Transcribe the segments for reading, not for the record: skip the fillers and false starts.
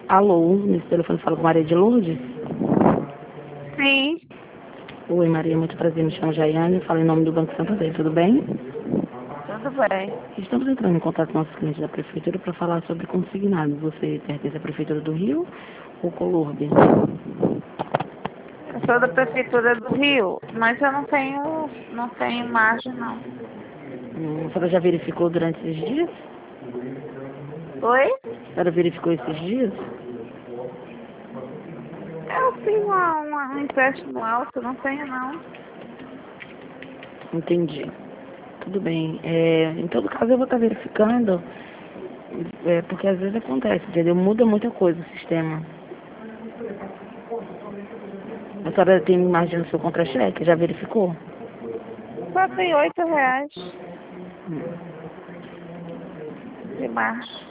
Alô, nesse telefone fala com Maria de Lourdes? Sim, Oi, Maria, muito prazer, me chamo Jaiane, falo em nome do Banco Santander, tudo bem? tudo bem. Estamos entrando em contato com nossos clientes da Prefeitura para falar sobre consignados. Você pertence à Prefeitura do Rio ou Colurbe? Eu sou da Prefeitura do Rio, mas eu não tenho margem, não. A senhora já verificou durante esses dias? Oi? A senhora verificou esses dias? Eu tenho um empréstimo alto, não tenho, não. Entendi. Tudo bem. Em todo caso, eu vou estar verificando, porque às vezes acontece, entendeu? Muda muita coisa o sistema. A senhora tem margem no seu contra-cheque? Já verificou? Só tem R$ 8 Hum, de margem.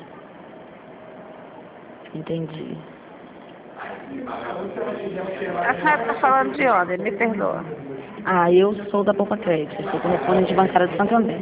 Entendi. A senhora está falando de onde? Me perdoa. Eu sou da Poupa Crédito, sou correspondente bancária do Santander.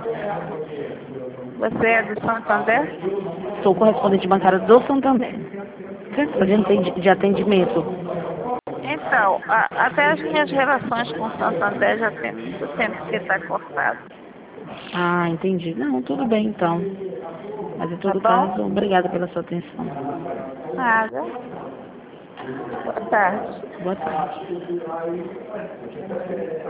Você é do Santander? Sou correspondente bancária do Santander. De atendimento. Então, até as minhas relações com o Santander já tem muito tempo que está cortado. Entendi. Não, tudo bem então. Mas em Tá todo bom? caso, obrigada pela sua atenção. Nada. Boa tarde. Boa tarde.